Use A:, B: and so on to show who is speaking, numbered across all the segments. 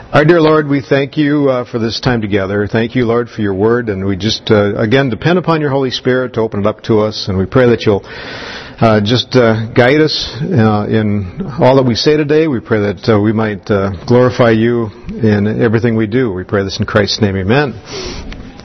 A: Our dear Lord, we thank you for this time together. Thank you, Lord, for your word. And we just, again, depend upon your Holy Spirit to open it up to us. And we pray that you'll just guide us in all that we say today. We pray that we might glorify you in everything we do. We pray this in Christ's name. Amen.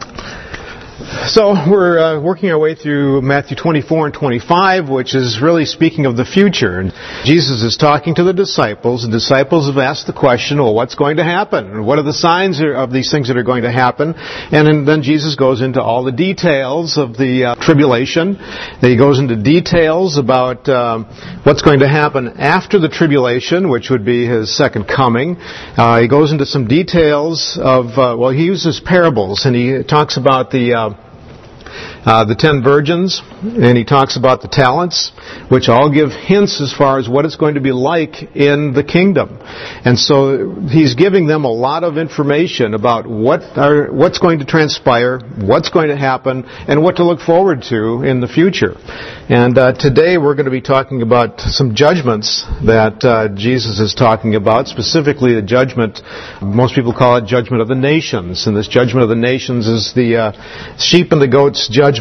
A: So we're working our way through Matthew 24 and 25, which is really speaking of the future. And Jesus is talking to the disciples. The disciples have asked the question, well, what's going to happen? What are the signs of these things that are going to happen? And then Jesus goes into all the details of the tribulation. He goes into details about what's going to happen after the tribulation, which would be His second coming. He goes into some details of, he uses parables, and he talks about the 10 virgins, and he talks about the talents, which all give hints as far as what it's going to be like in the kingdom. And so he's giving them a lot of information about what's going to transpire, what's going to happen, and what to look forward to in the future. And today we're going to be talking about some judgments that Jesus is talking about, specifically the judgment, most people call it judgment of the nations. And this judgment of the nations is the sheep and the goats judgment.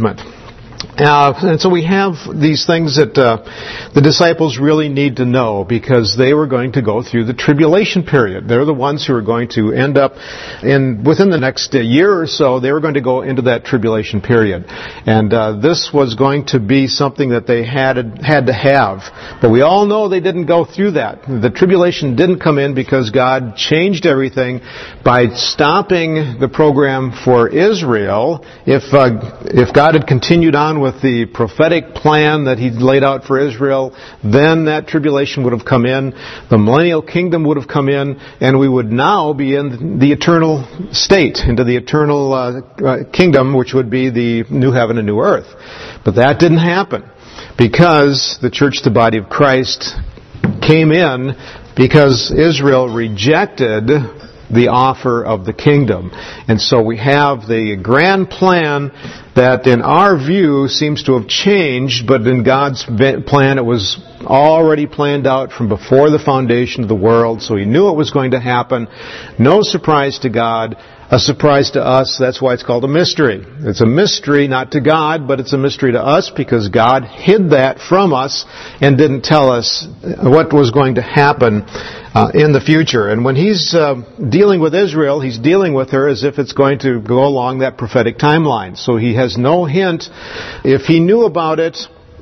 A: And so we have these things that the disciples really need to know, because they were going to go through the tribulation period. They're the ones who are going to end up within the next year or so, they were going to go into that tribulation period. And this was going to be something that they had to have. But we all know they didn't go through that. The tribulation didn't come in because God changed everything by stopping the program for Israel. If God had continued on with the prophetic plan that He'd laid out for Israel, then that tribulation would have come in, the millennial kingdom would have come in, and we would now be in the eternal state, into the eternal kingdom, which would be the new heaven and new earth. But that didn't happen, because the church, the body of Christ, came in because Israel rejected the offer of the kingdom. And so we have the grand plan that in our view seems to have changed, but in God's plan it was already planned out from before the foundation of the world, so He knew it was going to happen. No surprise to God, a surprise to us. That's why it's called a mystery. It's a mystery not to God, but it's a mystery to us because God hid that from us and didn't tell us what was going to happen in the future. And when He's dealing with Israel, He's dealing with her as if it's going to go along that prophetic timeline. So He has no hint. If He knew about it,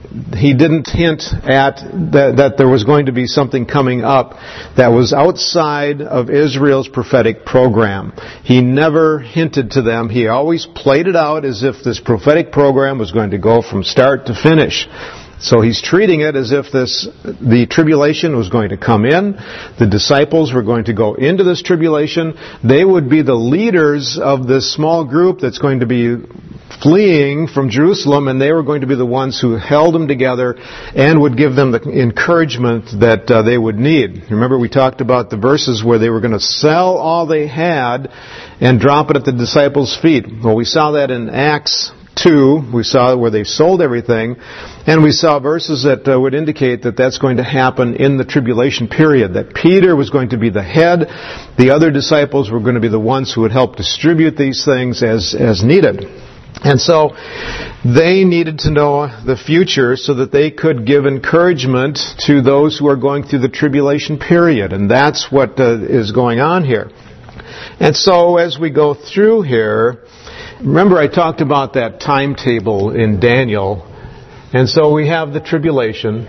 A: He didn't hint at that there was going to be something coming up that was outside of Israel's prophetic program. He never hinted to them. He always played it out as if this prophetic program was going to go from start to finish. So He's treating it as if the tribulation was going to come in. The disciples were going to go into this tribulation. They would be the leaders of this small group that's going to be fleeing from Jerusalem, and they were going to be the ones who held them together and would give them the encouragement that they would need. Remember, we talked about the verses where they were going to sell all they had and drop it at the disciples' feet. Well, we saw that in Acts 2, we saw where they sold everything, and we saw verses that would indicate that that's going to happen in the tribulation period, that Peter was going to be the head, the other disciples were going to be the ones who would help distribute these things as needed. And so they needed to know the future so that they could give encouragement to those who are going through the tribulation period, and that's what is going on here. And so as we go through here, remember I talked about that timetable in Daniel, and so we have the tribulation.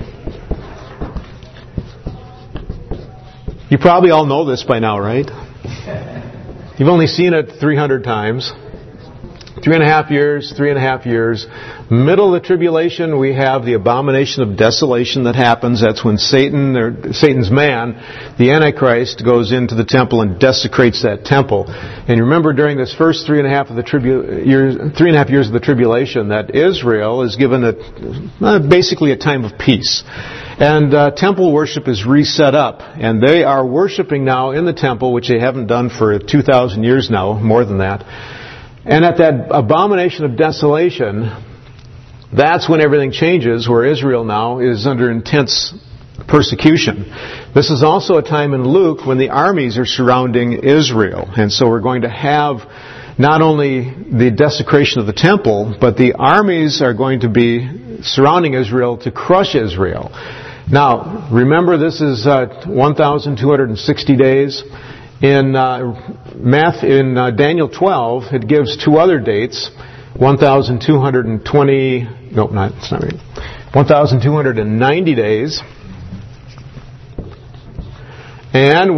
A: You probably all know this by now, right? You've only seen it 300 times. 3.5 years. Middle of the tribulation, we have the abomination of desolation that happens. That's when Satan's man, the Antichrist, goes into the temple and desecrates that temple. And you remember during this first 3.5 years of the tribulation that Israel is given basically a time of peace. And temple worship is reset up. And they are worshiping now in the temple, which they haven't done for 2,000 years now, more than that. And at that abomination of desolation, that's when everything changes, where Israel now is under intense persecution. This is also a time in Luke when the armies are surrounding Israel. And so we're going to have not only the desecration of the temple, but the armies are going to be surrounding Israel to crush Israel. Now, remember this is 1,260 days. In Daniel 12, it gives two other dates, 1,220, no, not, it's not right, 1,290 days, and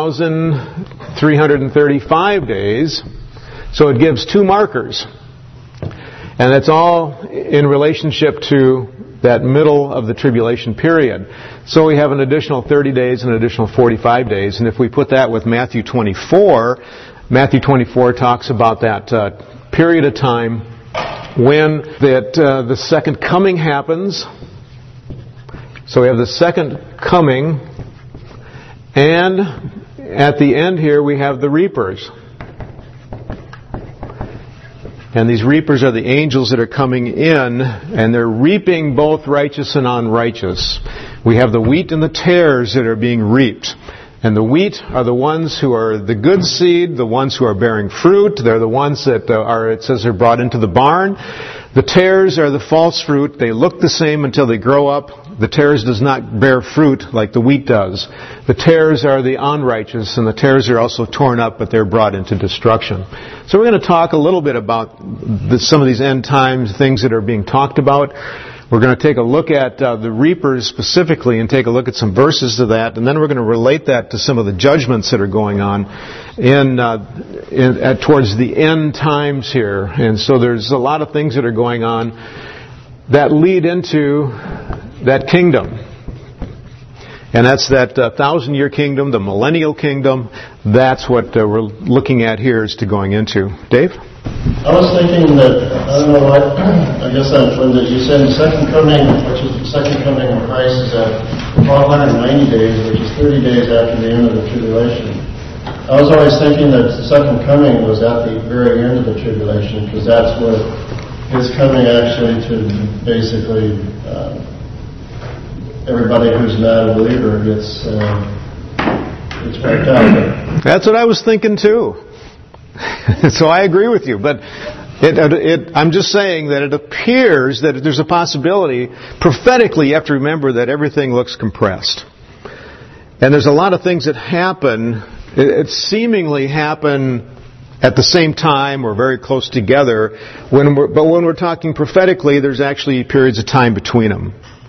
A: 1,335 days. So it gives two markers. And that's all in relationship to that middle of the tribulation period. So we have an additional 30 days and an additional 45 days. And if we put that with Matthew 24 talks about that period of time when the second coming happens. So we have the second coming, and at the end here we have the reapers. And these reapers are the angels that are coming in, and they're reaping both righteous and unrighteous. We have the wheat and the tares that are being reaped. And the wheat are the ones who are the good seed, the ones who are bearing fruit. They're the ones that it says, are brought into the barn. The tares are the false fruit. They look the same until they grow up. The tares does not bear fruit like the wheat does. The tares are the unrighteous, and the tares are also torn up, but they're brought into destruction. So we're going to talk a little bit about some of these end times things that are being talked about. We're going to take a look at the reapers specifically and take a look at some verses to that, and then we're going to relate that to some of the judgments that are going on towards the end times here. And so there's a lot of things that are going on that lead into that kingdom. And that's that 1,000-year kingdom, the millennial kingdom. That's what we're looking at here as to going into. Dave?
B: I was thinking that, I guess when you said the second coming, which is the second coming of Christ, is at 1,290 days, which is 30 days after the end of the tribulation. I was always thinking that the second coming was at the very end of the tribulation, because that's what is coming actually to basically everybody who's not a believer gets wiped out.
A: That's what I was thinking too. So I agree with you, but I'm just saying that it appears that there's a possibility, prophetically you have to remember that everything looks compressed. And there's a lot of things that happen, it seemingly happen at the same time or very close together, but when we're talking prophetically, there's actually periods of time between them.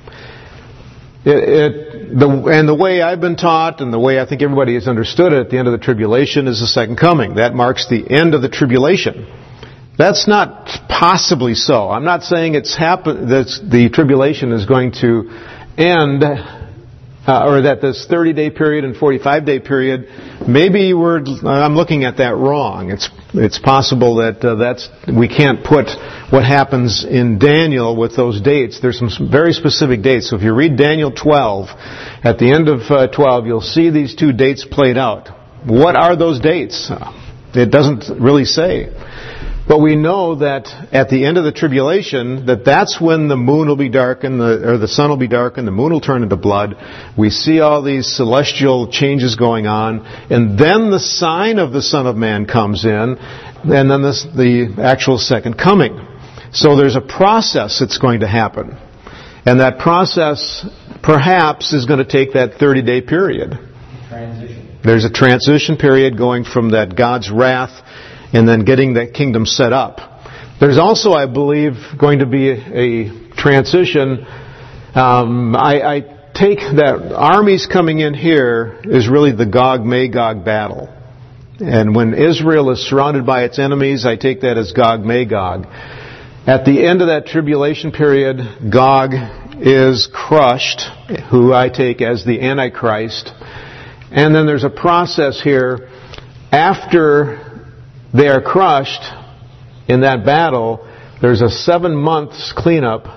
A: And the way I've been taught and the way I think everybody has understood it at the end of the tribulation is the second coming. That marks the end of the tribulation. That's not possibly so. I'm not saying that the tribulation is going to end, or that this 30-day period and 45-day period, maybe I'm looking at that wrong. It's possible that we can't put what happens in Daniel with those dates. There's some very specific dates. So if you read Daniel 12, at the end of 12, you'll see these two dates played out. What are those dates? It doesn't really say. But we know that at the end of the tribulation, that's when the moon will be darkened, or the sun will be darkened, the moon will turn into blood. We see all these celestial changes going on, and then the sign of the Son of Man comes in, and then the actual second coming. So there's a process that's going to happen. And that process, perhaps, is going to take that 30-day period.
C: Transition.
A: There's a transition period going from that God's wrath and then getting that kingdom set up. There's also, I believe, going to be a transition. I take that armies coming in here is really the Gog-Magog battle. And when Israel is surrounded by its enemies, I take that as Gog-Magog. At the end of that tribulation period, Gog is crushed, who I take as the Antichrist. And then there's a process here after they are crushed in that battle. There's a 7 months cleanup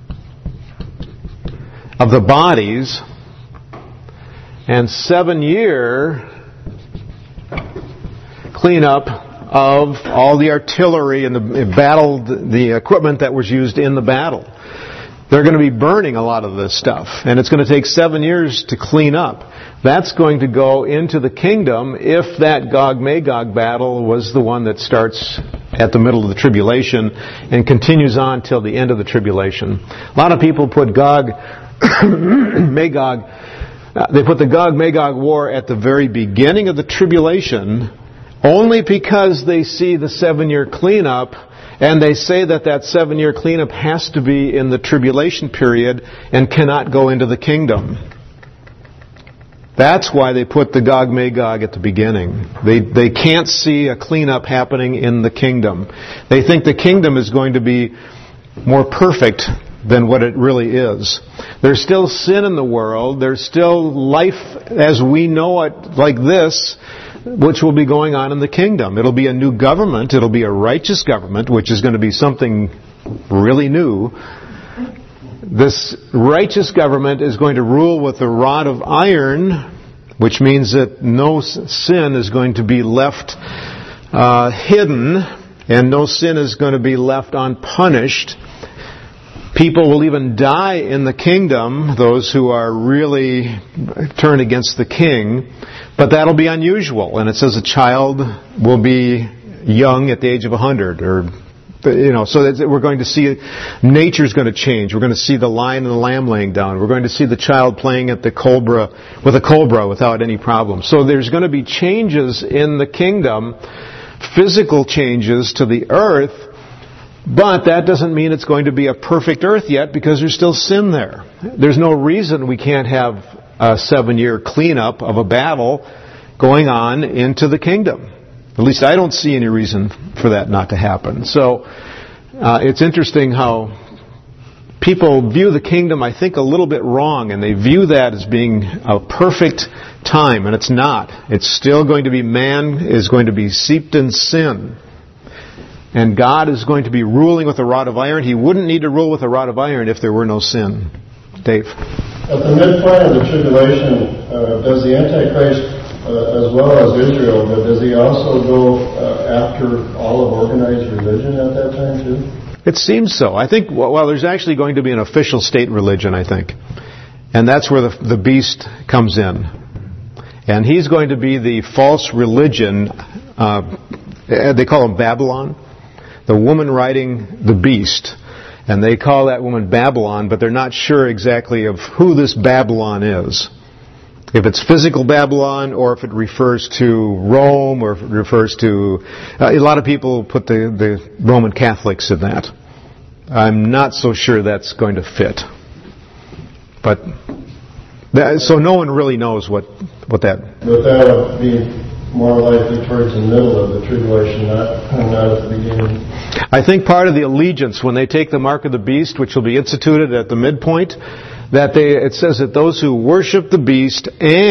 A: of the bodies and 7-year cleanup of all the artillery and the equipment that was used in the battle. they're going to be burning a lot of this stuff. And it's going to take 7 years to clean up. That's going to go into the kingdom if that Gog-Magog battle was the one that starts at the middle of the tribulation and continues on till the end of the tribulation. A lot of people put Magog, they put the Gog-Magog war at the very beginning of the tribulation only because they see the 7-year cleanup, and they say that 7-year cleanup has to be in the tribulation period and cannot go into the kingdom. That's why they put the Gog-Magog at the beginning. They can't see a cleanup happening in the kingdom. They think the kingdom is going to be more perfect than what it really is. There's still sin in the world. There's still life as we know it like this, which will be going on in the kingdom. It'll be a new government. It'll be a righteous government, which is going to be something really new. This righteous government is going to rule with a rod of iron, which means that no sin is going to be left hidden, and no sin is going to be left unpunished. People will even die in the kingdom, those who are really turned against the king, but that'll be unusual. And it says a child will be young at the age of 100, or so that we're going to see nature's going to change. We're going to see the lion and the lamb laying down. We're going to see the child playing at the cobra with a cobra without any problem. So there's going to be changes in the kingdom, physical changes to the earth, but that doesn't mean it's going to be a perfect earth yet, because there's still sin there. There's no reason we can't have a 7-year cleanup of a battle going on into the kingdom. At least I don't see any reason for that not to happen. So it's interesting how people view the kingdom, I think, a little bit wrong, and they view that as being a perfect time, and it's not. It's still going to be, man is going to be seeped in sin, and God is going to be ruling with a rod of iron. He wouldn't need to rule with a rod of iron if there were no sin. Dave?
B: At the midpoint of the tribulation, does the Antichrist, as well as Israel, but does he also go after all of organized religion at that time too?
A: It seems so. I think, well, there's actually going to be an official state religion, I think. And that's where the beast comes in. And he's going to be the false religion, they call him Babylon, the woman riding the beast. And they call that woman Babylon, but they're not sure exactly of who this Babylon is. If it's physical Babylon, or if it refers to Rome, or if it refers to... a lot of people put the Roman Catholics in that. I'm not so sure that's going to fit. But so no one really knows what that...
B: But that would be more likely towards the middle of the tribulation, not at the beginning.
A: I think part of the allegiance, when they take the mark of the beast, which will be instituted at the midpoint, it says that those who worship the beast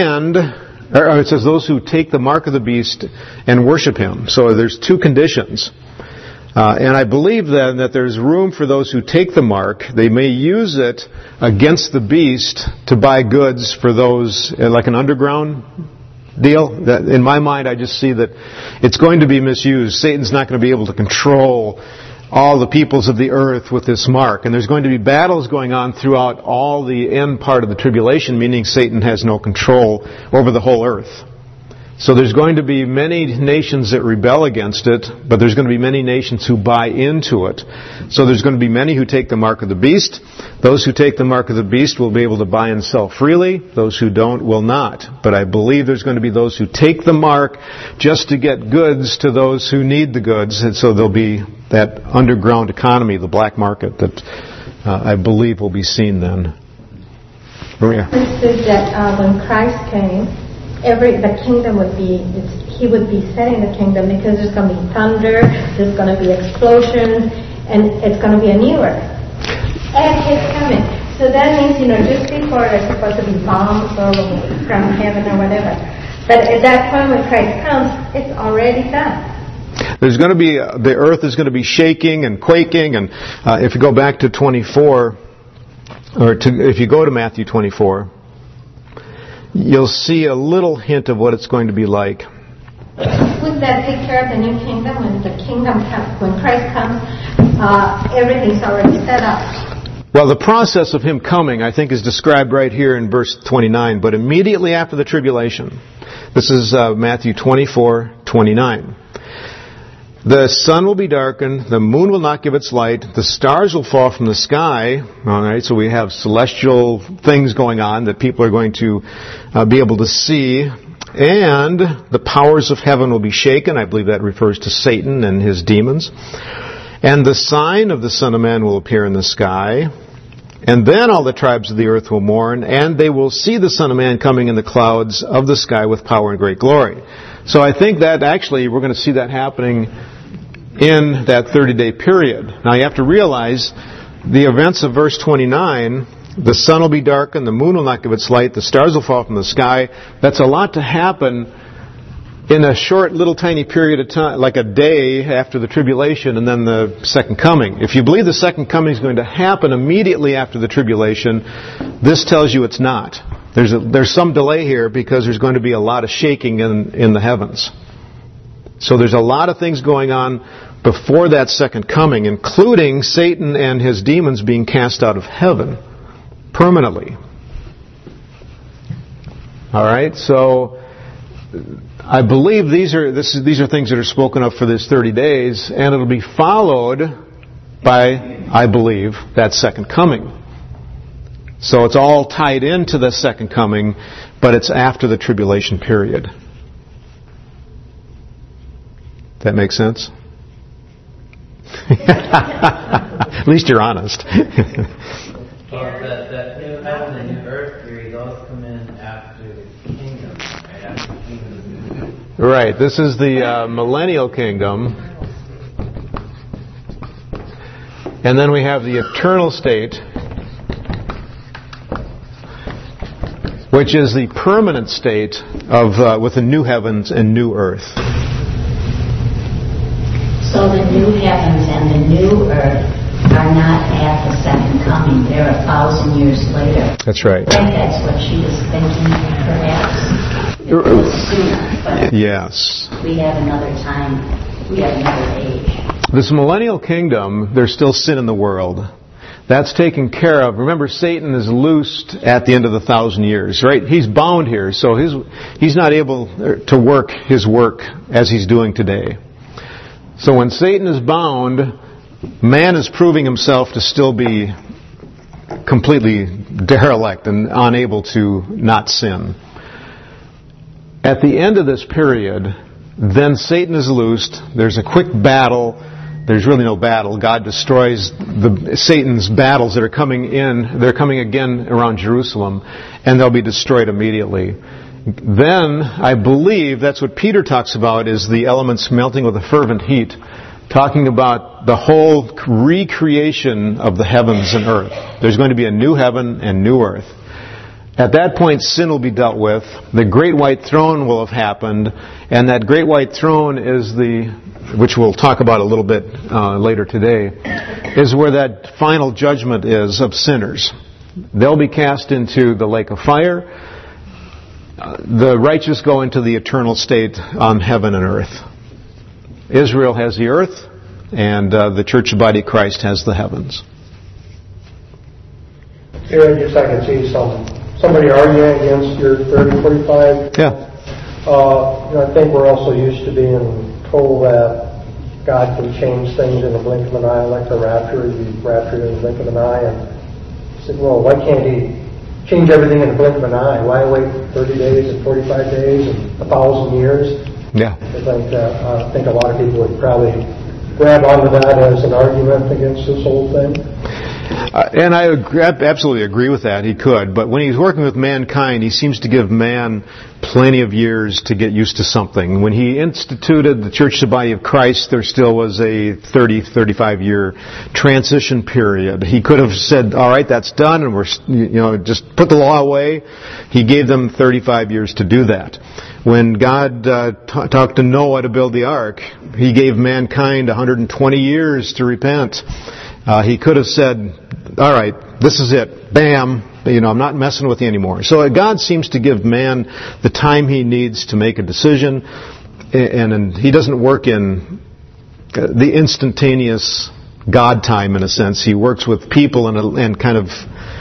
A: it says those who take the mark of the beast and worship him. So there's two conditions. And I believe then that there's room for those who take the mark. They may use it against the beast to buy goods for those, like an underground deal. That, in my mind, I just see that it's going to be misused. Satan's not going to be able to control all the peoples of the earth with this mark. And there's going to be battles going on throughout all the end part of the tribulation, meaning Satan has no control over the whole earth. So there's going to be many nations that rebel against it, but there's going to be many nations who buy into it. So there's going to be many who take the mark of the beast. Those who take the mark of the beast will be able to buy and sell freely. Those who don't will not. But I believe there's going to be those who take the mark just to get goods to those who need the goods. And so there'll be that underground economy, the black market, that I believe will be seen then. Maria?
C: It says that when Christ came, the kingdom he would be setting the kingdom, because there's going to be thunder, there's going to be explosions, and it's going to be a new earth. And it's coming. So that means, just before there's supposed to be bombs or from heaven or whatever. But at that point when Christ comes, it's already done.
A: There's going to be, the earth is going to be shaking and quaking, and if you go back to 24, if you go to Matthew 24, you'll see a little hint of what it's going to be like.
C: Would that take care of the new kingdom? When the kingdom comes, when Christ comes, everything's already set up.
A: Well, the process of Him coming, I think, is described right here in verse 29. But immediately after the tribulation, this is Matthew 24:29. The sun will be darkened, the moon will not give its light, the stars will fall from the sky. All right, so we have celestial things going on that people are going to be able to see. And the powers of heaven will be shaken. I believe that refers to Satan and his demons. And the sign of the Son of Man will appear in the sky. And then all the tribes of the earth will mourn, and they will see the Son of Man coming in the clouds of the sky with power and great glory. So I think that actually we're going to see that happening in that 30-day period. Now you have to realize the events of verse 29, the sun will be darkened, the moon will not give its light, the stars will fall from the sky. That's a lot to happen in a short little tiny period of time, like a day after the tribulation and then the second coming. If you believe the second coming is going to happen immediately after the tribulation, this tells you it's not. There's some delay here because there's going to be a lot of shaking in the heavens. So there's a lot of things going on before that second coming, including Satan and his demons being cast out of heaven permanently. All right, so I believe these are things that are spoken of for this 30 days, and it'll be followed by, I believe, that second coming. So it's all tied into the second coming, but it's after the tribulation period. That makes sense? At least you're honest.
D: That new heaven and new earth period, those come in after the kingdom, right? After the kingdom.
A: Right. This is the millennial kingdom. And then we have the eternal state, which is the permanent state of with the new heavens and new earth.
E: So the new heavens and the new earth are not at the second coming. They're 1,000 years later.
A: That's right.
E: I think that's what she was thinking, perhaps. It was sooner, but
A: yes.
E: We have another time. We have another age.
A: This millennial kingdom, there's still sin in the world. That's taken care of. Remember, Satan is loosed at the end of the 1,000 years, right? He's bound here, so he's not able to work his work as he's doing today. So when Satan is bound, man is proving himself to still be completely derelict and unable to not sin. At the end of this period, then Satan is loosed. There's a quick battle. There's really no battle. God destroys Satan's battles that are coming in. They're coming again around Jerusalem, and they'll be destroyed immediately. Then, I believe, that's what Peter talks about, is the elements melting with a fervent heat, talking about the whole recreation of the heavens and earth. There's going to be a new heaven and new earth. At that point, sin will be dealt with. The great white throne will have happened, and that great white throne is which we'll talk about a little bit later today, is where that final judgment is of sinners. They'll be cast into the lake of fire. The righteous go into the eternal state on heaven and earth. Israel has the earth, and the church body of Christ has the heavens.
F: Here, I can see somebody arguing against your 30-45.
A: Yeah.
F: I think we're also used to being told that God can change things in the blink of an eye, like the rapture. He's raptured in the blink of an eye. And I said, well, why can't He change everything in the blink of an eye? Why wait 30 days and 45 days and 1,000 years?
A: Yeah.
F: I think a lot of people would probably grab onto that as an argument against this whole thing.
A: And I absolutely agree with that. He could. But when he's working with mankind, he seems to give man plenty of years to get used to something. When he instituted the Church of the Body of Christ, there still was a 30, 35-year transition period. He could have said, all right, that's done, and we're, just put the law away. He gave them 35 years to do that. When God talked to Noah to build the ark, He gave mankind 120 years to repent. He could have said, all right, this is it. Bam. I'm not messing with you anymore. So God seems to give man the time he needs to make a decision, and He doesn't work in the instantaneous God time in a sense. He works with people and kind of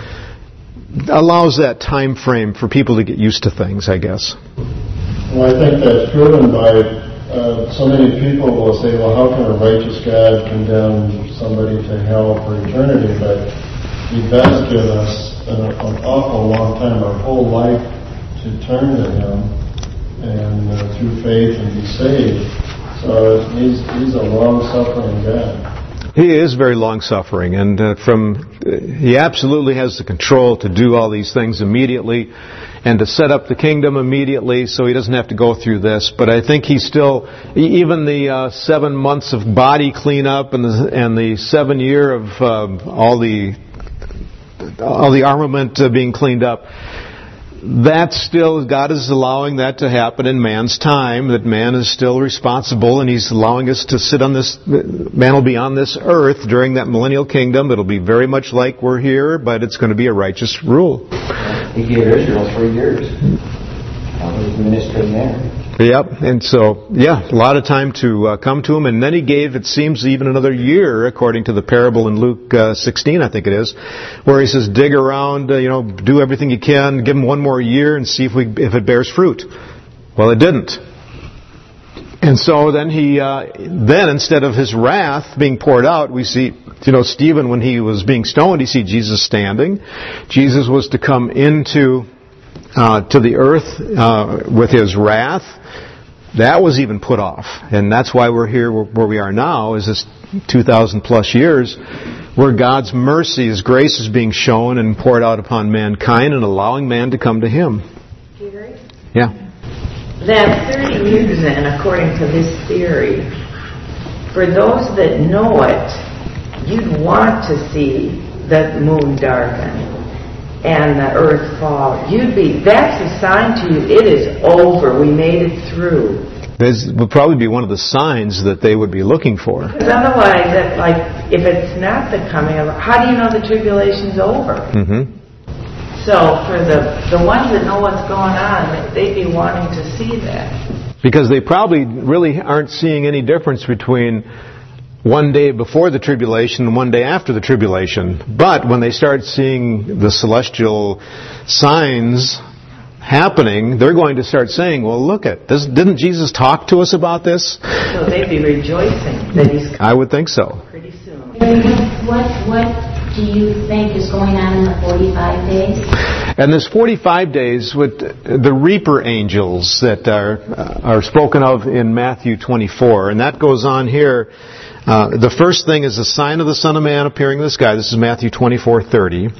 A: allows that time frame for people to get used to things, I guess.
B: Well, I think that's proven by so many people will say, well, how can a righteous God condemn somebody to hell for eternity? But He does give us an awful long time, our whole life, to turn to Him and through faith and be saved. So He's a long-suffering God.
A: He is very long-suffering, and He absolutely has the control to do all these things immediately and to set up the kingdom immediately so He doesn't have to go through this. But I think He's still, even the 7 months of body cleanup and the 7 year of all the armament being cleaned up, that's still, God is allowing that to happen in man's time, that man is still responsible, and He's allowing us to sit on this, man will be on this earth during that millennial kingdom. It'll be very much like we're here, but it's going to be a righteous rule.
G: He gave Israel 3 years. He was ministering there.
A: Yep, and so, a lot of time to come to Him, and then He gave, it seems, even another year, according to the parable in Luke 16, I think it is, where He says, dig around, do everything you can, give Him 1 more year and see if it bears fruit. Well, it didn't. And so then then instead of His wrath being poured out, we see, Stephen, when he was being stoned, you see Jesus standing. Jesus was to come into to the earth with His wrath. That was even put off. And that's why we're here where we are now, is this 2,000 plus years, where God's mercy, His grace is being shown and poured out upon mankind and allowing man to come to Him.
H: Peter?
A: Yeah.
H: That 30 years then, according to this theory, for those that know it, you'd want to see the moon darken and the earth fall. That's a sign to you, it is over, we made it through.
A: This would probably be one of the signs that they would be looking for.
H: Because otherwise, if it's not the coming of, how do you know the tribulation's over?
A: Mm-hmm.
H: So for the ones that know what's going on, they'd be wanting to see that.
A: Because they probably really aren't seeing any difference between one day before the tribulation and one day after the tribulation. But when they start seeing the celestial signs happening, they're going to start saying, well, look this, didn't Jesus talk to us about this?
H: So they'd be rejoicing that He's coming.
A: I would think so.
H: Pretty soon.
E: What do you think is going on in the 45 days?
A: And there's 45 days with the reaper angels that are spoken of in Matthew 24. And that goes on here. The first thing is the sign of the Son of Man appearing in the sky. This is Matthew 24:30.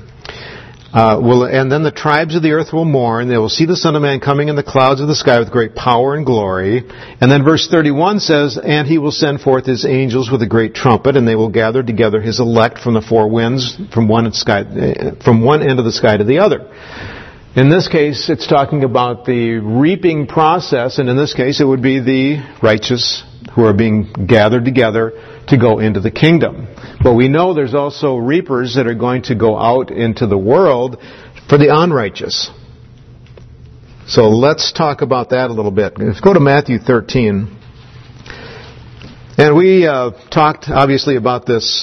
A: And then the tribes of the earth will mourn. They will see the Son of Man coming in the clouds of the sky with great power and glory. And then verse 31 says, and He will send forth His angels with a great trumpet, and they will gather together His elect from the 4 winds, from one end of the sky to the other. In this case, it's talking about the reaping process, and in this case, it would be the righteous who are being gathered together to go into the kingdom. But we know there's also reapers that are going to go out into the world for the unrighteous. So let's talk about that a little bit. Let's go to Matthew 13. And we talked obviously about this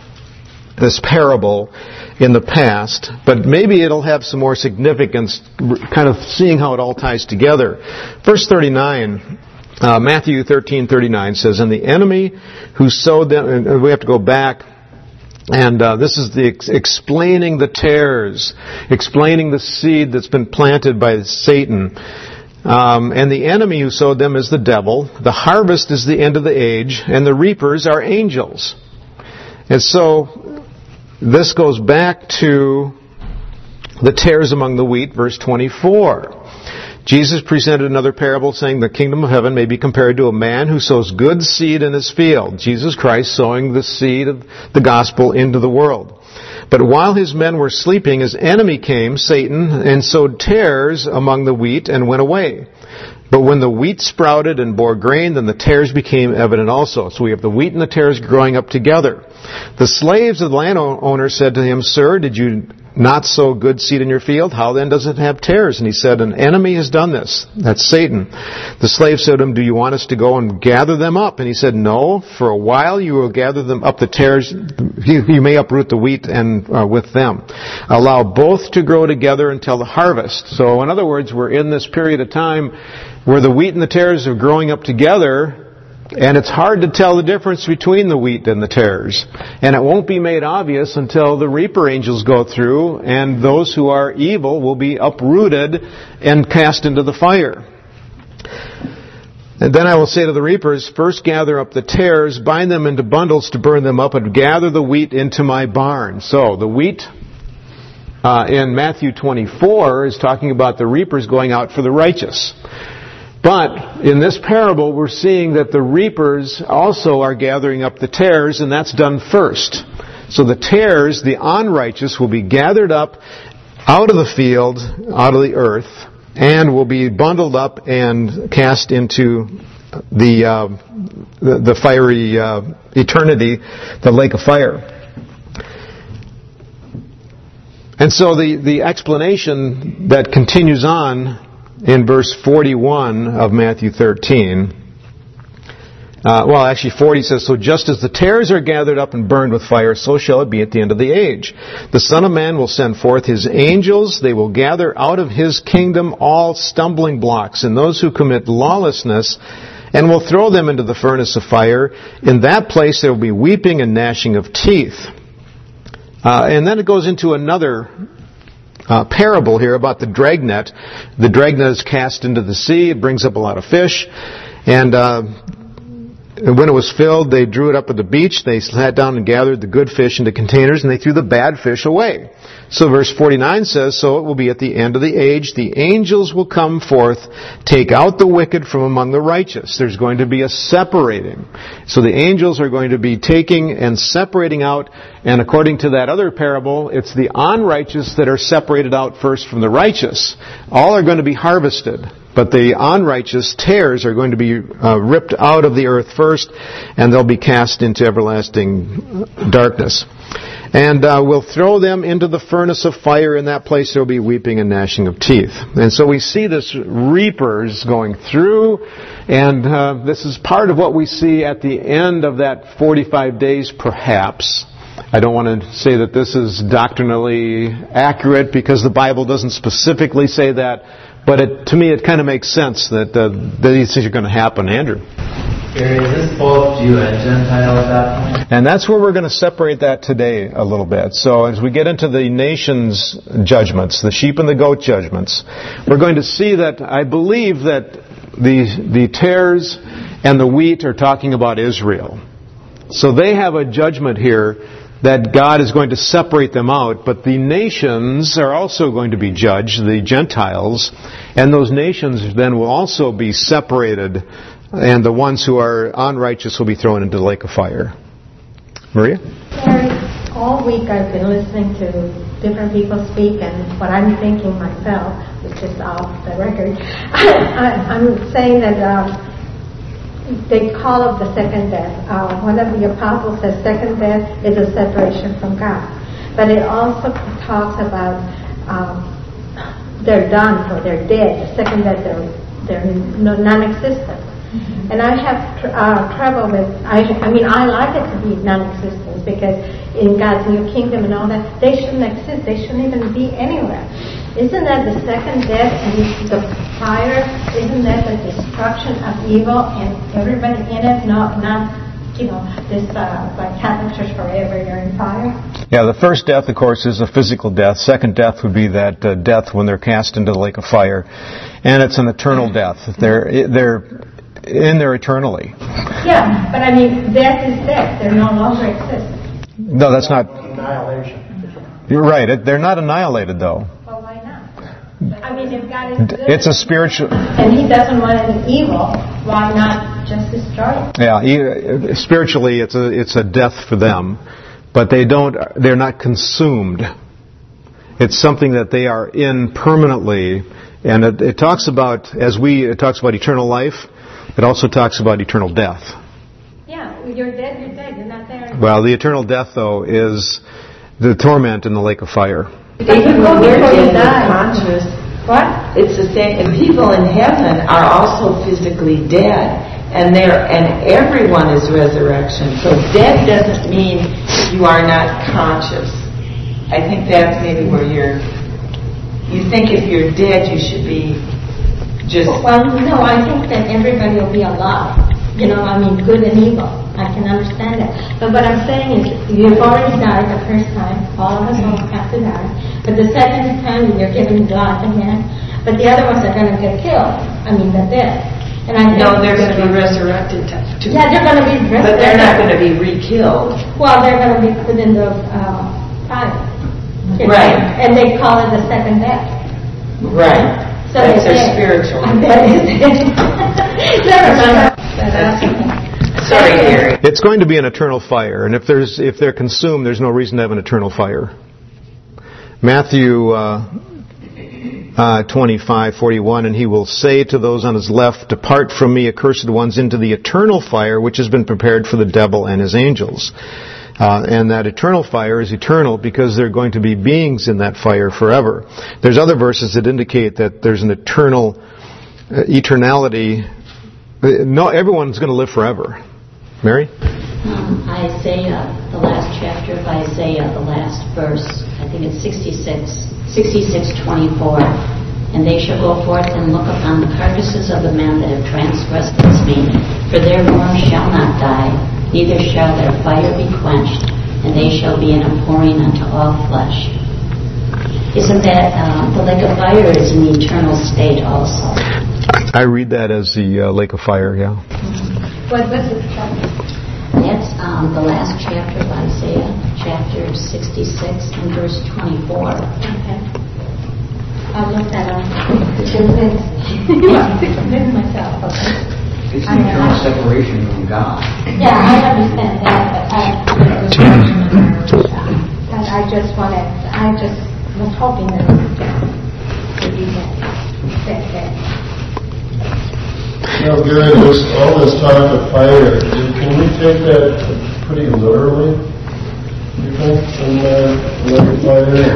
A: parable in the past, but maybe it'll have some more significance, kind of seeing how it all ties together. Verse 39, Matthew 13:39 says, and the enemy who sowed them, and we have to go back, and this is explaining the tares, explaining the seed that's been planted by Satan. And the enemy who sowed them is the devil. The harvest is the end of the age, and the reapers are angels. And so this goes back to the tares among the wheat, verse 24. Jesus presented another parable saying the kingdom of heaven may be compared to a man who sows good seed in his field. Jesus Christ sowing the seed of the gospel into the world. But while his men were sleeping, his enemy came, Satan, and sowed tares among the wheat and went away. But when the wheat sprouted and bore grain, then the tares became evident also. So we have the wheat and the tares growing up together. The slaves of the landowner said to him, Sir, did you not so good seed in your field? How then does it have tares? And he said, an enemy has done this. That's Satan. The slave said to him, do you want us to go and gather them up? And he said, no, for a while you will gather them up the tares. You may uproot the wheat and with them. Allow both to grow together until the harvest. So in other words, we're in this period of time where the wheat and the tares are growing up together, and it's hard to tell the difference between the wheat and the tares. And it won't be made obvious until the reaper angels go through, and those who are evil will be uprooted and cast into the fire. And then I will say to the reapers, first gather up the tares, bind them into bundles to burn them up, and gather the wheat into my barn. So the wheat in Matthew 24 is talking about the reapers going out for the righteous. But in this parable, we're seeing that the reapers also are gathering up the tares, and that's done first. So the tares, the unrighteous, will be gathered up out of the field, out of the earth, and will be bundled up and cast into the fiery eternity, the lake of fire. And so the explanation that continues on in verse 41 of Matthew 13, actually 40 says, so just as the tares are gathered up and burned with fire, so shall it be at the end of the age. The Son of Man will send forth His angels. They will gather out of His kingdom all stumbling blocks and those who commit lawlessness, and will throw them into the furnace of fire. In that place there will be weeping and gnashing of teeth. And then it goes into another parable here about the dragnet. The dragnet is cast into the sea. It brings up a lot of fish. And when it was filled, they drew it up at the beach. They sat down and gathered the good fish into containers, and they threw the bad fish away. So verse 49 says, so it will be at the end of the age. The angels will come forth, take out the wicked from among the righteous. There's going to be a separating. So the angels are going to be taking and separating out. And according to that other parable, it's the unrighteous that are separated out first from the righteous. All are going to be harvested. But the unrighteous tares are going to be ripped out of the earth first, and they'll be cast into everlasting darkness. And we'll throw them into the furnace of fire. In that place there will be weeping and gnashing of teeth. And so we see this reapers going through, and this is part of what we see at the end of that 45 days, perhaps. I don't want to say that this is doctrinally accurate because the Bible doesn't specifically say that, but to me it kind of makes sense that these things are going to happen. Andrew?
D: Gary, is this both Jew and Gentile at that point?
A: And that's where we're going to separate that today a little bit. So as we get into the nations' judgments, the sheep and the goat judgments, we're going to see that I believe that the tares and the wheat are talking about Israel. So they have a judgment here that God is going to separate them out, but the nations are also going to be judged, the Gentiles, and those nations then will also be separated, and the ones who are unrighteous will be thrown into the lake of fire. Maria?
C: All week I've been listening to different people speak, and what I'm thinking myself, which is off the record, I'm saying that they call it the second death. One of the apostles says second death is a separation from God. But it also talks about they're done or they're dead. The second death, they're non-existent. Mm-hmm. And I have trouble with, I like it to be non-existent because in God's new kingdom and all that, they shouldn't exist. They shouldn't even be anywhere. Isn't that the second death and the fire? Isn't that the destruction of evil and everybody in it? Not this like Catholic Church forever, you're in fire?
A: Yeah, the first death, of course, is a physical death. Second death would be that death when they're cast into the lake of fire. And it's an eternal death. They're in there eternally.
C: Yeah, but death is death. They no longer exist.
A: No, that's not...
F: Annihilation.
A: You're right. They're not annihilated, though.
C: Well, why not? If God is good...
A: It's a spiritual...
C: And He doesn't want any evil, why not just destroy it?
A: Yeah, spiritually it's a death for them, but they're not consumed. It's something that they are in permanently, and it talks about eternal life. It also talks about eternal death.
C: Yeah, you're dead, you're not there anymore.
A: Well, the eternal death, though, is the torment in the lake of fire.
H: Even when we're
C: before you
H: dead, we're
C: die.
H: conscious.
C: What?
H: It's the same. And people in heaven are also physically dead. And everyone is resurrection. So dead doesn't mean you are not conscious. I think that's maybe where you think if you're dead you should be just...
C: Well, no, I think that everybody will be alive. Good and evil. I can understand that. But what I'm saying is, you've already died the first time. All of us will have to die. But the second time, you're given life again. But the other ones are going to get killed. They're dead. And I think
H: they're going to be resurrected too.
C: Yeah, they're going to be resurrected.
H: But they're not going to be re-killed.
C: Well, they're going to be put in the fire.
H: Right.
C: And they call it the second death.
H: Right.
C: So
H: that's their spiritual.
C: Never mind.
H: Sorry, Gary.
A: It's going to be an eternal fire, and if they're consumed, there's no reason to have an eternal fire. Matthew 25:41, and he will say to those on his left, "Depart from me, accursed ones, into the eternal fire which has been prepared for the devil and his angels." And that eternal fire is eternal because there are going to be beings in that fire forever. There's other verses that indicate that there's an eternality. No, everyone's going to live forever. Mary?
E: Isaiah, the last chapter of Isaiah, the last verse, I think it's 66:24. And they shall go forth and look upon the carcasses of the men that have transgressed against me, for their worm shall not die, neither shall their fire be quenched, and they shall be an abhorring unto all flesh. Isn't that, the lake of fire is an eternal state also?
A: I read that as the lake of fire, yeah.
C: What was it?
E: That's the last chapter of Isaiah, chapter 66 and verse 24.
C: Okay. I'll look that up. Myself, okay.
G: It's the eternal separation from God.
C: Yeah, I understand that, but I just was hoping that it would be that.
B: Gary, all this talk of fire, can we take that pretty literally, you think, in the fire?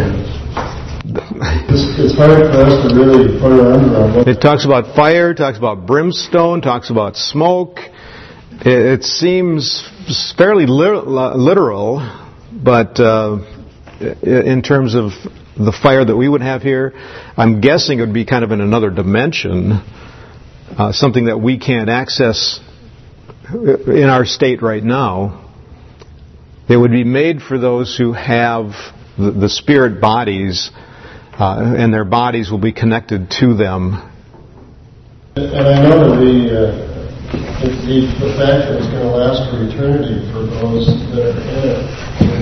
B: It's hard for us to really put our arms around it.
A: It talks about fire, talks about brimstone, talks about smoke. It seems fairly literal, but in terms of the fire that we would have here, I'm guessing it would be kind of in another dimension, something that we can't access in our state right now. It would be made for those who have the spirit bodies, and their bodies will be connected to them.
B: And I know that the fact that it's going to last for eternity for those that are in it, and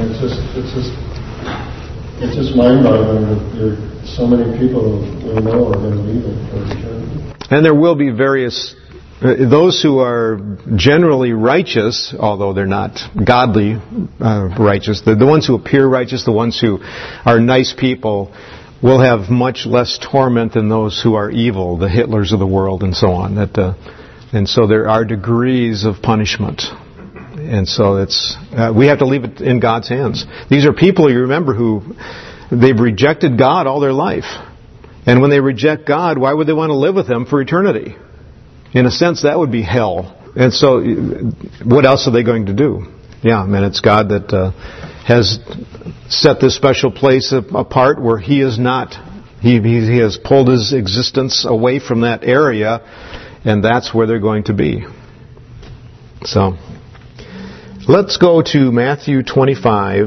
B: it's just mind-boggling that there are so many people we know are going to leave it for eternity.
A: And there will be various, those who are generally righteous, although they're not godly righteous, the ones who appear righteous, the ones who are nice people, will have much less torment than those who are evil, the Hitlers of the world and so on. And so there are degrees of punishment. And so we have to leave it in God's hands. These are people, you remember, who they've rejected God all their life. And when they reject God, why would they want to live with Him for eternity? In a sense, that would be hell. And so what else are they going to do? Yeah, it's God that has set this special place apart where He is not. He has pulled His existence away from that area, and that's where they're going to be. So, let's go to Matthew 25.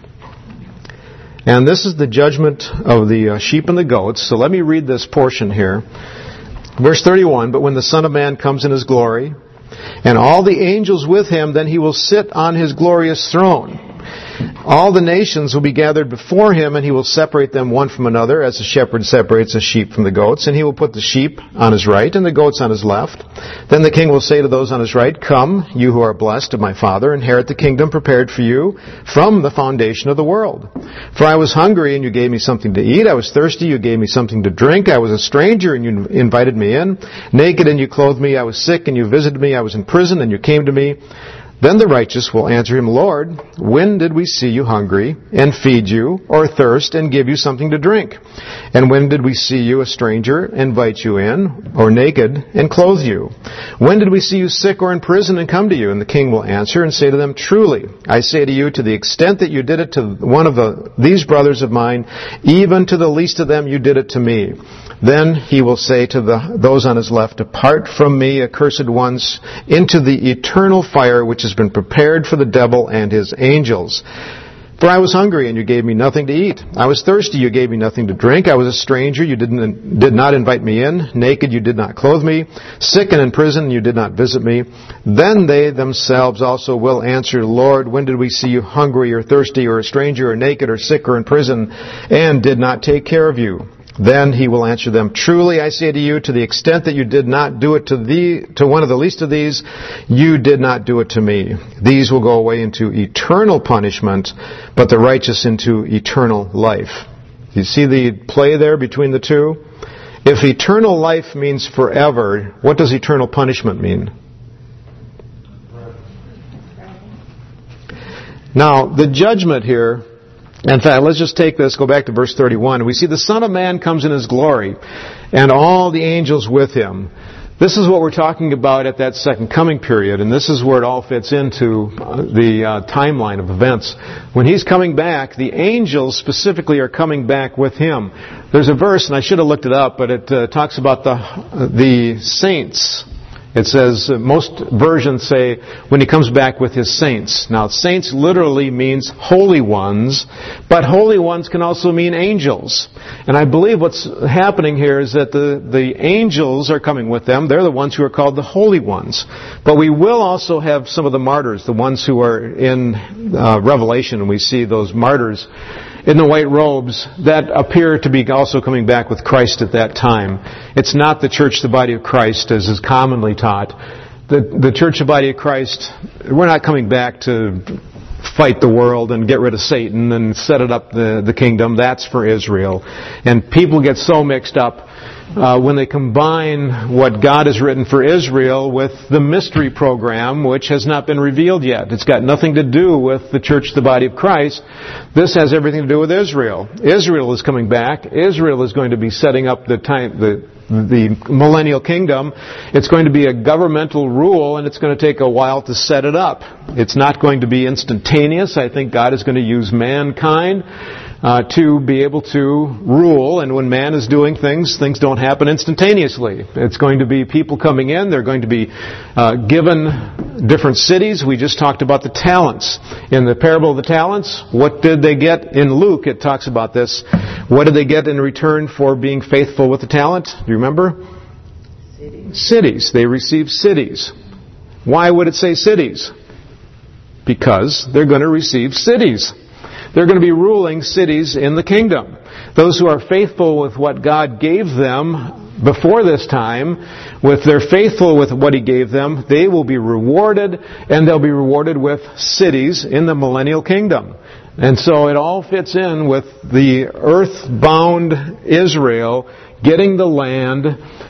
A: And this is the judgment of the sheep and the goats. So let me read this portion here. Verse 31, "But when the Son of Man comes in His glory, and all the angels with Him, then He will sit on His glorious throne. All the nations will be gathered before Him, and He will separate them one from another, as the shepherd separates the sheep from the goats. And He will put the sheep on His right and the goats on His left. Then the King will say to those on His right, 'Come, you who are blessed of my Father, inherit the kingdom prepared for you from the foundation of the world. For I was hungry, and you gave me something to eat. I was thirsty, you gave me something to drink. I was a stranger, and you invited me in. Naked, and you clothed me. I was sick, and you visited me. I was in prison, and you came to me.' Then the righteous will answer him, Lord, when did we see you hungry and feed you, or thirst and give you something to drink? And when did we see you a stranger and invite you in, or naked and clothe you? When did we see you sick or in prison and come to you? And the king will answer and say to them, Truly, I say to you, to the extent that you did it to one of these brothers of mine, even to the least of them you did it to me. Then he will say to those on his left, Depart from me, accursed ones, into the eternal fire which has been prepared for the devil and his angels. For I was hungry, and you gave me nothing to eat. I was thirsty, you gave me nothing to drink. I was a stranger, you did not invite me in. Naked, you did not clothe me. Sick and in prison, you did not visit me. Then they themselves also will answer, Lord, when did we see you hungry or thirsty or a stranger or naked or sick or in prison and did not take care of you? Then he will answer them, Truly I say to you, to the extent that you did not do it to one of the least of these, you did not do it to me. These will go away into eternal punishment, but the righteous into eternal life. You see the play there between the two? If eternal life means forever, what does eternal punishment mean? Now, the judgment here, in fact, let's just take this, go back to verse 31. We see the Son of Man comes in His glory, and all the angels with Him. This is what we're talking about at that second coming period, and this is where it all fits into the timeline of events. When He's coming back, the angels specifically are coming back with Him. There's a verse, and I should have looked it up, but it talks about the saints. It says, most versions say, when He comes back with His saints. Now, saints literally means holy ones, but holy ones can also mean angels. And I believe what's happening here is that the angels are coming with them. They're the ones who are called the holy ones. But we will also have some of the martyrs, the ones who are in Revelation, and we see those martyrs in the white robes that appear to be also coming back with Christ at that time. It's not the church, the body of Christ, as is commonly taught. The church, the body of Christ, we're not coming back to fight the world and get rid of Satan and set it up the kingdom. That's for Israel. And people get so mixed up when they combine what God has written for Israel with the mystery program, which has not been revealed yet. It's got nothing to do with the church, the body of Christ. This has everything to do with Israel. Israel is coming back. Israel is going to be setting up the millennial kingdom. It's going to be a governmental rule, and it's going to take a while to set it up. It's not going to be instantaneous. I think God is going to use mankind to be able to rule, and when man is doing things don't happen instantaneously. It's going to be people coming in, they're going to be given different cities. We just talked about the talents. In the parable of the talents, what did they get? In Luke, it talks about this. What did they get in return for being faithful with the talent? Do you remember? Cities. They received cities. Why would it say cities? Because they're going to receive cities. They're going to be ruling cities in the kingdom. Those who are faithful with what God gave them before this time, if they're faithful with what He gave them, they will be rewarded, and they'll be rewarded with cities in the millennial kingdom. And so it all fits in with the earthbound Israel getting the land,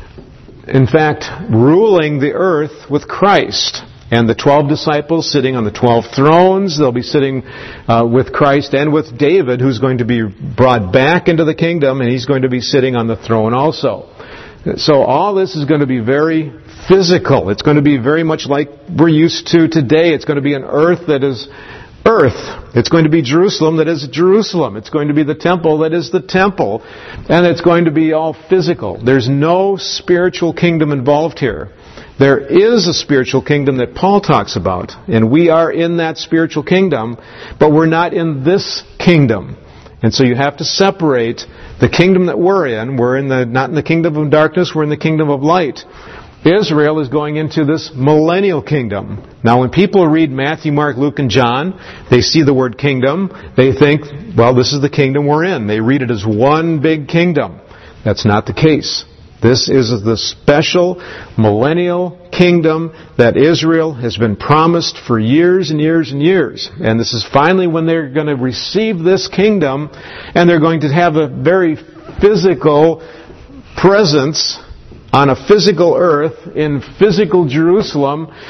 A: in fact, ruling the earth with Christ. And the 12 disciples sitting on the 12 thrones. They'll be sitting with Christ and with David, who's going to be brought back into the kingdom, and he's going to be sitting on the throne also. So all this is going to be very physical. It's going to be very much like we're used to today. It's going to be an earth that is earth. It's going to be Jerusalem that is Jerusalem. It's going to be the temple that is the temple. And it's going to be all physical. There's no spiritual kingdom involved here. There is a spiritual kingdom that Paul talks about, and we are in that spiritual kingdom, but we're not in this kingdom. And so you have to separate the kingdom that we're in. We're not in the kingdom of darkness, we're in the kingdom of light. Israel is going into this millennial kingdom. Now when people read Matthew, Mark, Luke, and John, they see the word kingdom, they think, well, this is the kingdom we're in. They read it as one big kingdom. That's not the case. This is the special millennial kingdom that Israel has been promised for years and years and years. And this is finally when they're going to receive this kingdom, and they're going to have a very physical presence on a physical earth in physical Jerusalem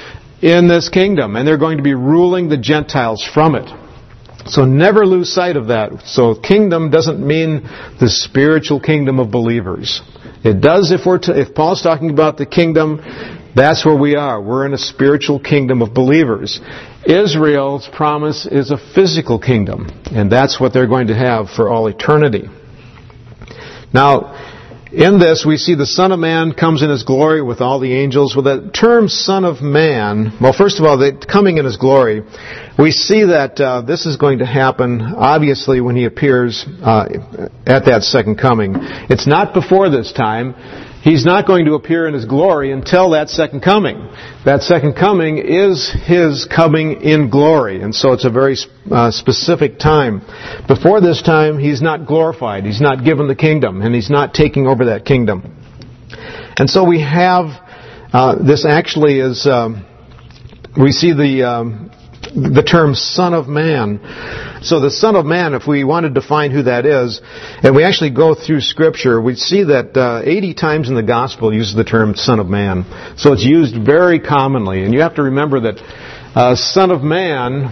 A: in this kingdom, and they're going to be ruling the Gentiles from it. So never lose sight of that. So kingdom doesn't mean the spiritual kingdom of believers. It does if Paul's talking about the kingdom, that's where we are. We're in a spiritual kingdom of believers. Israel's promise is a physical kingdom, and that's what they're going to have for all eternity. Now, in this, we see the Son of Man comes in His glory with all the angels. With that term, Son of Man, well, first of all, coming in His glory, we see that this is going to happen, obviously, when He appears at that second coming. It's not before this time. He's not going to appear in His glory until that second coming. That second coming is His coming in glory, and so it's a very specific time. Before this time, He's not glorified. He's not given the kingdom, and He's not taking over that kingdom. And so we have, this actually is, we see the term Son of Man. So the Son of Man, if we wanted to define who that is, and we actually go through Scripture, we see that 80 times in the Gospel uses the term Son of Man. So it's used very commonly. And you have to remember that Son of Man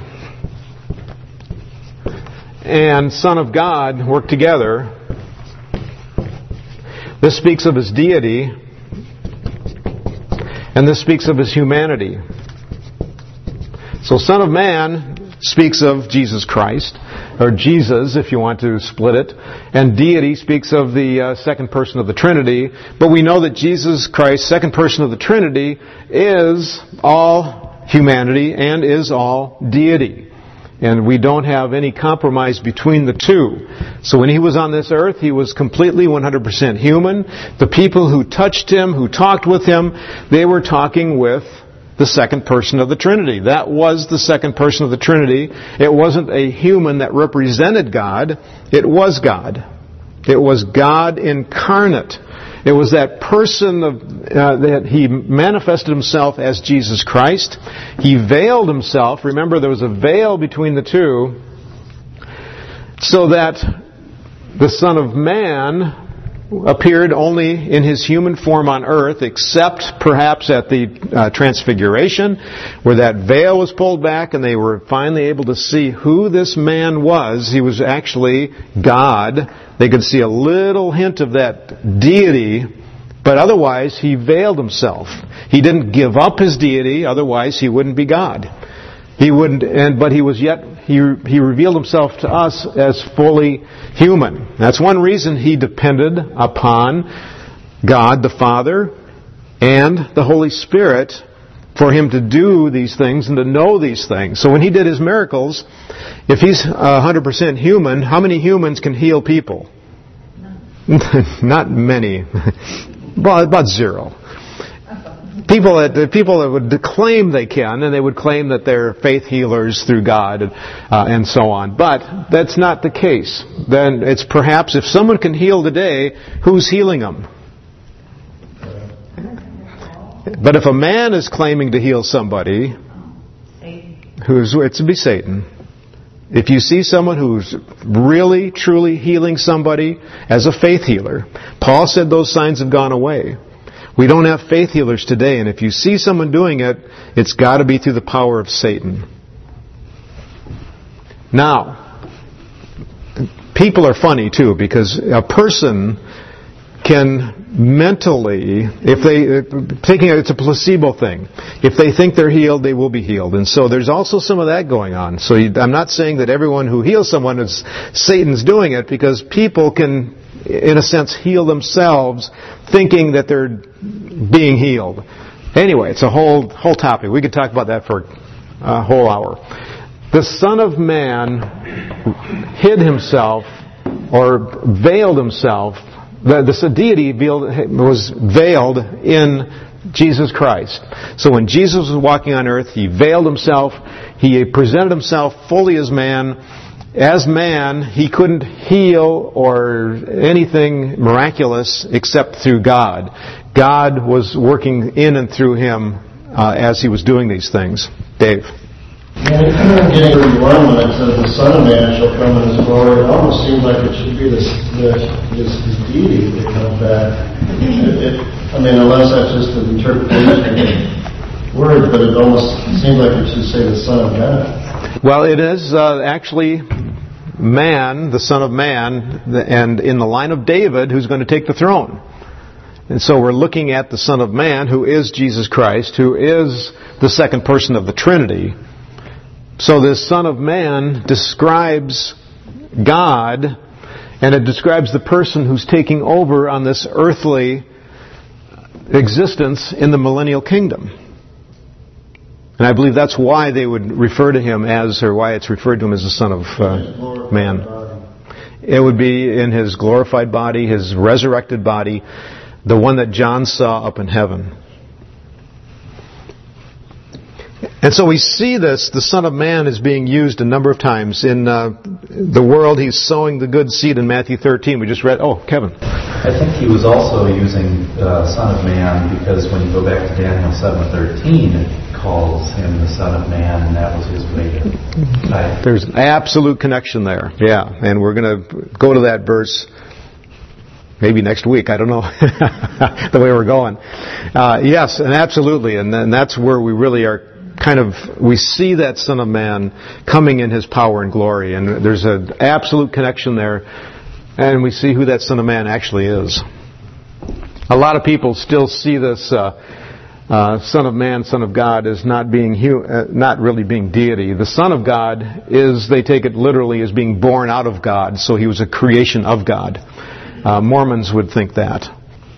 A: and Son of God work together. This speaks of His deity, and this speaks of His humanity. So Son of Man speaks of Jesus Christ, or Jesus, if you want to split it, and deity speaks of the second person of the Trinity. But we know that Jesus Christ, second person of the Trinity, is all humanity and is all deity. And we don't have any compromise between the two. So when He was on this earth, He was completely 100% human. The people who touched Him, who talked with Him, they were talking with the second person of the Trinity. That was the second person of the Trinity. It wasn't a human that represented God. It was God. It was God incarnate. It was that person that He manifested Himself as Jesus Christ. He veiled Himself. Remember, there was a veil between the two, so that the Son of Man appeared only in His human form on earth, except perhaps at the Transfiguration, where that veil was pulled back and they were finally able to see who this man was. He was actually God. They could see a little hint of that deity, but otherwise He veiled Himself. He didn't give up His deity, otherwise He wouldn't be God. He wouldn't, but He was yet, He revealed Himself to us as fully human. That's one reason He depended upon God the Father and the Holy Spirit for Him to do these things and to know these things. So when He did His miracles, if He's 100% human, how many humans can heal people? Not many. Well, about zero. People that would claim they can, and they would claim that they're faith healers through God and so on. But that's not the case. Then it's perhaps if someone can heal today, who's healing them? But if a man is claiming to heal somebody, it would be Satan. If you see someone who's really, truly healing somebody as a faith healer, Paul said those signs have gone away. We don't have faith healers today, and if you see someone doing it, it's got to be through the power of Satan. Now, people are funny too, because a person can mentally, it's a placebo thing. If they think they're healed, they will be healed. And so there's also some of that going on. So I'm not saying that everyone who heals someone is Satan's doing it, because people can, in a sense, heal themselves thinking that they're being healed. Anyway, it's a whole topic. We could talk about that for a whole hour. The Son of Man hid Himself or veiled Himself. The deity was veiled in Jesus Christ. So when Jesus was walking on earth, He veiled Himself. He presented Himself fully as man. As man, He couldn't heal or anything miraculous except through God. God was working in and through Him as He was doing these things. Dave.
B: Getting 31, when it says the Son of Man shall come in His glory, it almost seems like it should be this deity that comes back. Unless that's just an interpretation. word, but it almost seems like it should say the Son of Man.
A: Well, it is actually man, the Son of Man, and in the line of David, who's going to take the throne. And so we're looking at the Son of Man, who is Jesus Christ, who is the second person of the Trinity. So this Son of Man describes God, and it describes the person who's taking over on this earthly existence in the millennial kingdom. And I believe that's why they would refer to him as, or why it's referred to him as the Son of Man. It would be in his glorified body, his resurrected body, the one that John saw up in heaven. And so we see this, the Son of Man is being used a number of times. In the world, he's sowing the good seed in Matthew 13. We just read, Kevin.
I: I think he was also using Son of Man because when you go back to Daniel 7:13, it calls him the Son of Man, and that was his way to die.
A: There's an absolute connection there, yeah. And we're going to go to that verse maybe next week. I don't know the way we're going. Yes, and absolutely. And that's where we really are we see that Son of Man coming in his power and glory. And there's an absolute connection there. And we see who that Son of Man actually is. A lot of people still see this Son of Man, Son of God as not really being deity. The Son of God they take it literally as being born out of God. So he was a creation of God. Mormons would think that.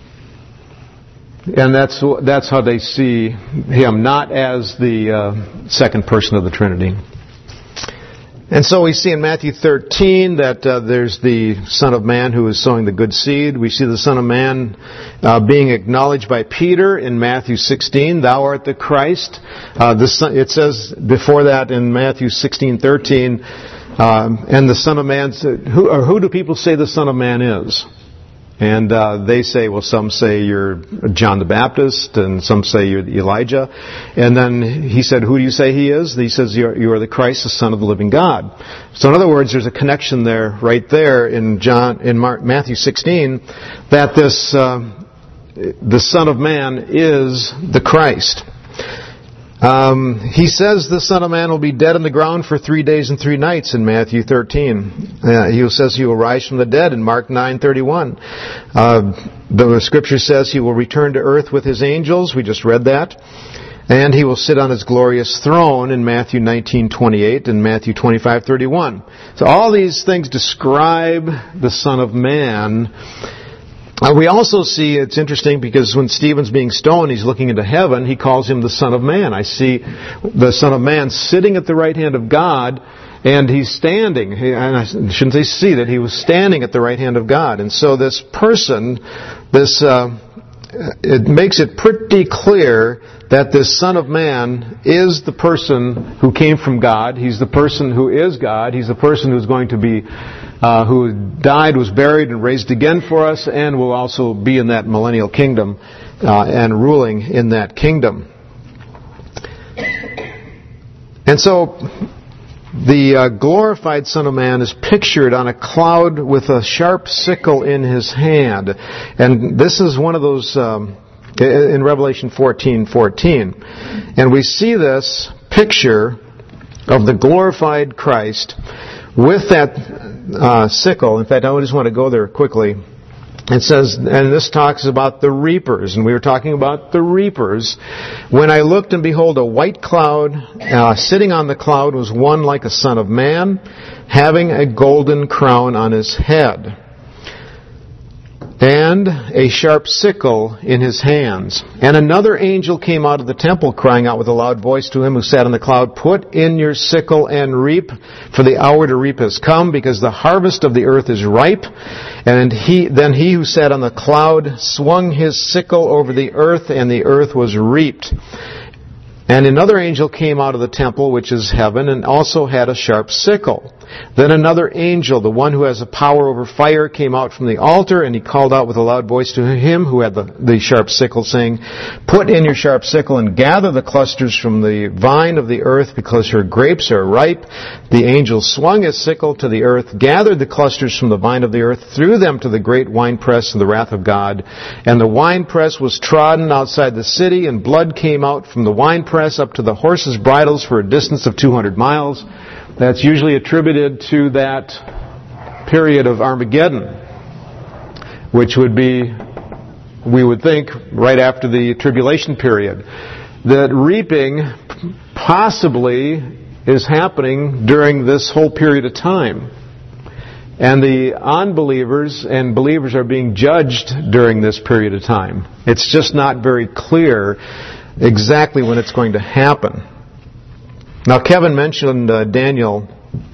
A: And that's how they see him, not as the second person of the Trinity. And so we see in Matthew 13 that there's the Son of Man who is sowing the good seed. We see the Son of Man being acknowledged by Peter in Matthew 16, "Thou art the Christ." It says before that in Matthew 16:13, and the Son of Man, who do people say the Son of Man is? And they say, some say you're John the Baptist, and some say you're Elijah. And then he said, who do you say he is? He says, you are the Christ, the Son of the living God. So in other words, there's a connection there, right there in Matthew 16, that the Son of Man is the Christ. He says the Son of Man will be dead in the ground for 3 days and 3 nights in Matthew 13. He says he will rise from the dead in Mark 9:31. The Scripture says he will return to earth with his angels. We just read that. And he will sit on his glorious throne in Matthew 19:28 and Matthew 25:31. So all these things describe the Son of Man. We also see, it's interesting because when Stephen's being stoned, he's looking into heaven, he calls him the Son of Man. I see the Son of Man sitting at the right hand of God, and he's standing. And I shouldn't say see that, he was standing at the right hand of God. And so this person, it makes it pretty clear that this Son of Man is the person who came from God. He's the person who is God. He's the person who's going to be who died, was buried, and raised again for us, and will also be in that millennial kingdom and ruling in that kingdom. And so the glorified Son of Man is pictured on a cloud with a sharp sickle in his hand. And this is one of those in Revelation 14:14. And we see this picture of the glorified Christ with that sickle. In fact, I just want to go there quickly. It says, and this talks about the reapers, and we were talking about the reapers. When I looked, and behold, a white cloud, sitting on the cloud was one like a son of man, having a golden crown on his head, and a sharp sickle in his hands. And another angel came out of the temple, crying out with a loud voice to him who sat on the cloud, Put in your sickle and reap, for the hour to reap has come, because the harvest of the earth is ripe. And then he who sat on the cloud swung his sickle over the earth, and the earth was reaped. And another angel came out of the temple, which is heaven, and also had a sharp sickle. Then another angel, the one who has the power over fire, came out from the altar, and he called out with a loud voice to him who had the sharp sickle, saying, "Put in your sharp sickle and gather the clusters from the vine of the earth, because her grapes are ripe." The angel swung his sickle to the earth, gathered the clusters from the vine of the earth, threw them to the great winepress of the wrath of God. And the winepress was trodden outside the city, and blood came out from the winepress up to the horses' bridles for a distance of 200 miles. That's usually attributed to that period of Armageddon, which would be, we would think, right after the tribulation period. That reaping possibly is happening during this whole period of time. And the unbelievers and believers are being judged during this period of time. It's just not very clear exactly when it's going to happen. Now, Kevin mentioned Daniel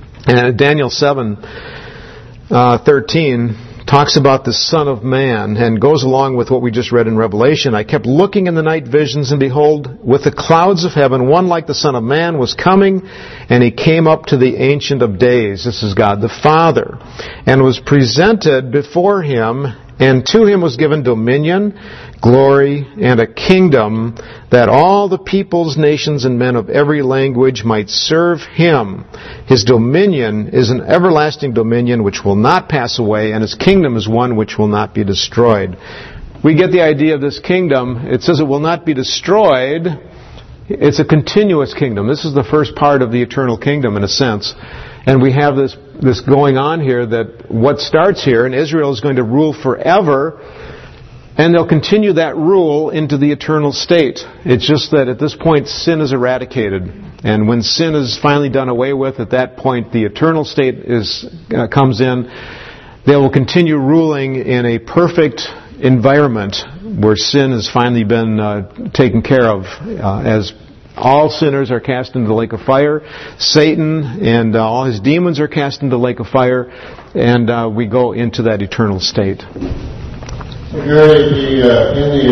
A: 7:13 talks about the Son of Man and goes along with what we just read in Revelation. "I kept looking in the night visions, and behold, with the clouds of heaven, one like the Son of Man was coming, and he came up to the Ancient of Days," this is God the Father, "and was presented before him, and to him was given dominion, glory, and a kingdom, that all the peoples, nations, and men of every language might serve him. His dominion is an everlasting dominion which will not pass away, and his kingdom is one which will not be destroyed." We get the idea of this kingdom. It says it will not be destroyed. It's a continuous kingdom. This is the first part of the eternal kingdom, in a sense. And we have this going on here, that what starts here, and Israel is going to rule forever, and they'll continue that rule into the eternal state. It's just that at this point sin is eradicated. And when sin is finally done away with, at that point the eternal state comes in. They will continue ruling in a perfect environment where sin has finally been taken care of, as all sinners are cast into the lake of fire. Satan and all his demons are cast into the lake of fire, and we go into that eternal state.
B: So Gary, in the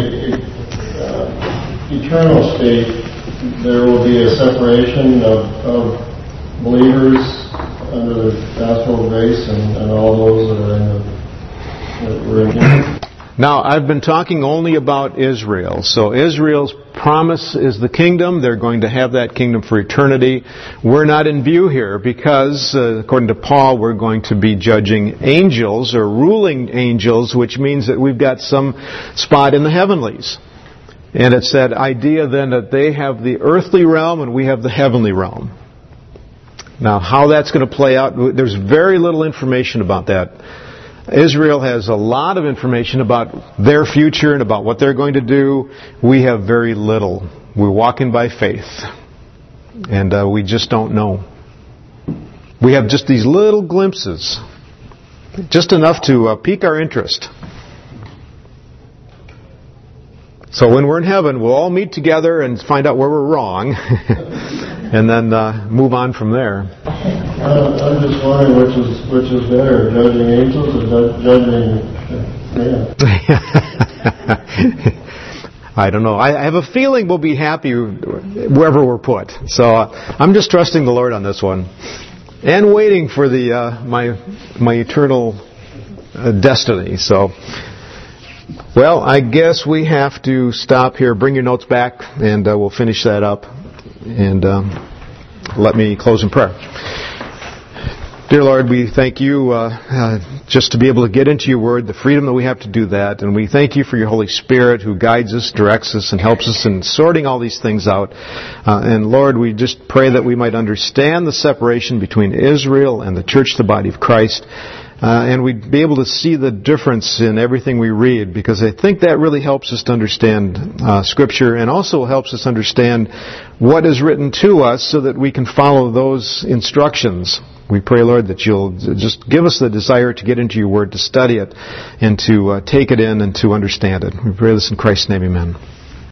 B: eternal state, there will be a separation of believers under the gospel of grace and all those that were in here.
A: Now, I've been talking only about Israel. So Israel's promise is the kingdom. They're going to have that kingdom for eternity. We're not in view here because, according to Paul, we're going to be judging angels or ruling angels, which means that we've got some spot in the heavenlies. And it's that idea then that they have the earthly realm and we have the heavenly realm. Now, how that's going to play out, there's very little information about that. Israel has a lot of information about their future and about what they're going to do. We have very little. We're walking by faith. And we just don't know. We have just these little glimpses. Just enough to pique our interest. So when we're in heaven, we'll all meet together and find out where we're wrong. And then move on from there.
B: I'm just wondering which is better, judging angels or judging man?
A: I don't know. I have a feeling we'll be happy wherever we're put. So I'm just trusting the Lord on this one, and waiting for the my eternal destiny. So, well, I guess we have to stop here. Bring your notes back, and we'll finish that up. And let me close in prayer. Dear Lord, we thank you just to be able to get into your word, the freedom that we have to do that. And we thank you for your Holy Spirit who guides us, directs us, and helps us in sorting all these things out. And Lord, we just pray that we might understand the separation between Israel and the church, the body of Christ. And we'd be able to see the difference in everything we read, because I think that really helps us to understand Scripture, and also helps us understand what is written to us so that we can follow those instructions. We pray, Lord, that you'll just give us the desire to get into your Word, to study it, and to take it in and to understand it. We pray this in Christ's name, amen.